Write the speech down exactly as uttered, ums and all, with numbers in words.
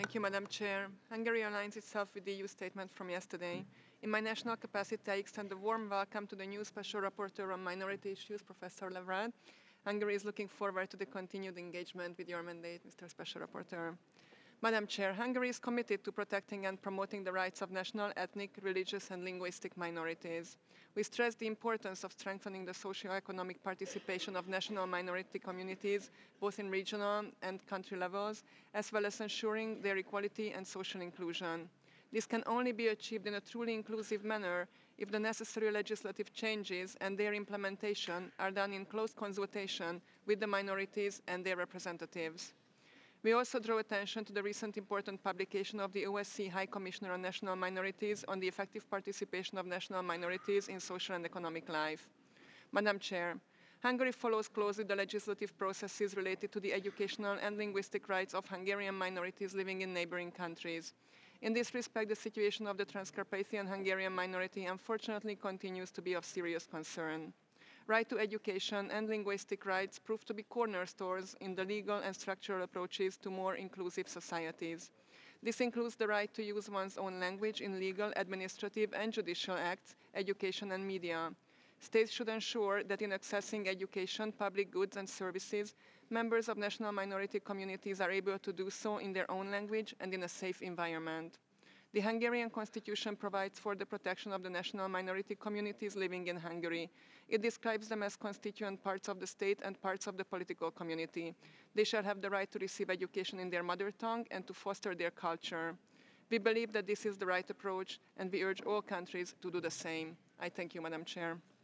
Thank you, Madam Chair. Hungary aligns itself with the E U statement from yesterday. In my national capacity, I extend a warm welcome to the new Special Rapporteur on Minority Issues, Professor Levrad. Hungary is looking forward to the continued engagement with your mandate, Mister Special Rapporteur. Madam Chair, Hungary is committed to protecting and promoting the rights of national, ethnic, religious and linguistic minorities. We stress the importance of strengthening the socio-economic participation of national minority communities, both in regional and country levels, as well as ensuring their equality and social inclusion. This can only be achieved in a truly inclusive manner if the necessary legislative changes and their implementation are done in close consultation with the minorities and their representatives. We also draw attention to the recent important publication of the O S C High Commissioner on National Minorities on the effective participation of national minorities in social and economic life. Madam Chair, Hungary follows closely the legislative processes related to the educational and linguistic rights of Hungarian minorities living in neighboring countries. In this respect, the situation of the Transcarpathian Hungarian minority unfortunately continues to be of serious concern. Right to education and linguistic rights prove to be cornerstones in the legal and structural approaches to more inclusive societies. This includes the right to use one's own language in legal, administrative and judicial acts, education and media. States should ensure that in accessing education, public goods and services, members of national minority communities are able to do so in their own language and in a safe environment. The Hungarian constitution provides for the protection of the national minority communities living in Hungary. It describes them as constituent parts of the state and parts of the political community. They shall have the right to receive education in their mother tongue and to foster their culture. We believe that this is the right approach and we urge all countries to do the same. I thank you, Madam Chair.